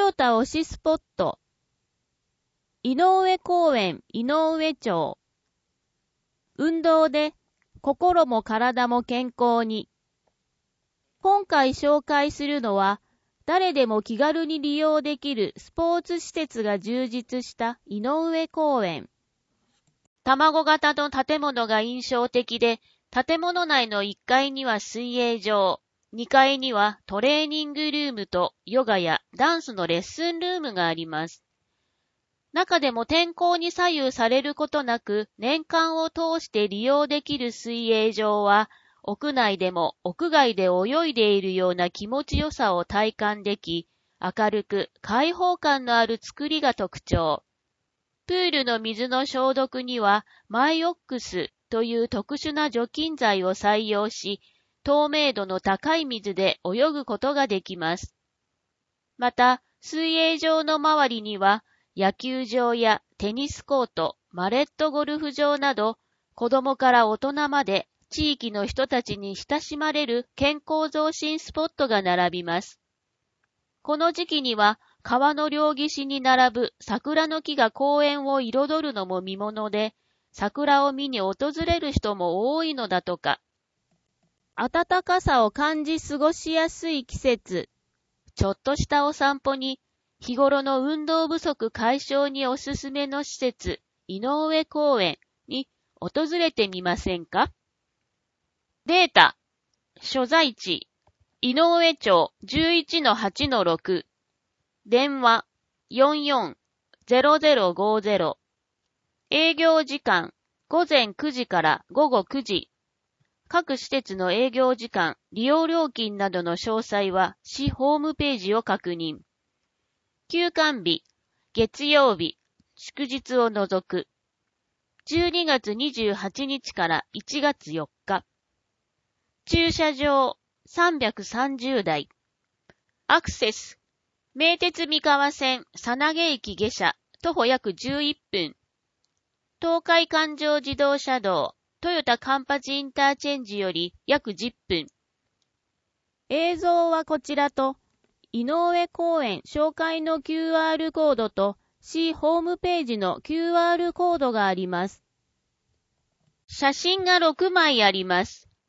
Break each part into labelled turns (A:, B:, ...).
A: ヨタ推しスポット。井上公園井上町。運動で心も体も健康に。今回紹介するのは、誰でも気軽に利用できるスポーツ施設が充実した井上公園。卵型の建物が印象的で、建物内の1階には水泳場、2階にはトレーニングルームとヨガやダンスのレッスンルームがあります。中でも天候に左右されることなく年間を通して利用できる水泳場は、屋内でも屋外で泳いでいるような気持ちよさを体感でき、明るく開放感のある作りが特徴。プールの水の消毒にはマイオックスという特殊な除菌剤を採用し、透明度の高い水で泳ぐことができます。また、水泳場の周りには野球場やテニスコート、マレットゴルフ場など、子供から大人まで地域の人たちに親しまれる健康増進スポットが並びます。この時期には川の両岸に並ぶ桜の木が公園を彩るのも見もので、桜を見に訪れる人も多いのだとか。暖かさを感じ過ごしやすい季節。ちょっとしたお散歩に、日頃の運動不足解消におすすめの施設、井上公園に訪れてみませんか？データ、所在地、井上町 11-8-6、電話 44-0050、営業時間午前9時から午後9時、各施設の営業時間、利用料金などの詳細は市ホームページを確認。休館日、月曜日、祝日を除く。12月28日から1月4日。駐車場330台。アクセス。名鉄三河線佐賀駅下車、徒歩約11分。東海環状自動車道、豊田環八インターチェンジより約10分。映像はこちらと、井上公園紹介の QR コードと市ホームページの QR コードがあります。写真が6枚あります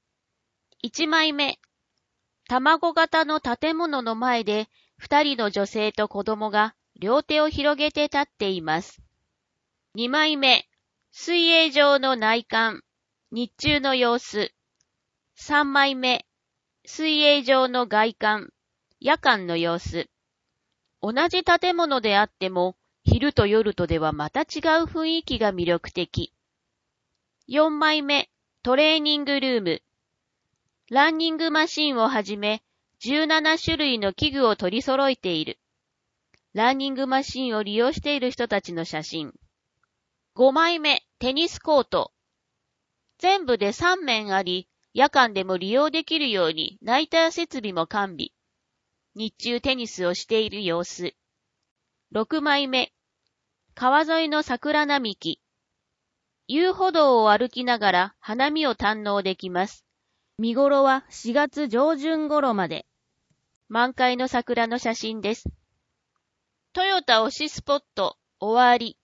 A: 。1枚目。卵型の建物の前で2人の女性と子供が両手を広げて立っています。2枚目。水泳場の内観。日中の様子。3枚目。水泳場の外観。夜間の様子。同じ建物であっても、昼と夜とではまた違う雰囲気が魅力的。4枚目、トレーニングルーム。ランニングマシンをはじめ、17種類の器具を取り揃えている。ランニングマシンを利用している人たちの写真。5枚目、テニスコート。全部で3面あり、夜間でも利用できるようにナイター設備も完備。日中テニスをしている様子。6枚目。川沿いの桜並木。遊歩道を歩きながら花見を堪能できます。見頃は4月上旬頃まで。満開の桜の写真です。トヨタ推しスポット終わり。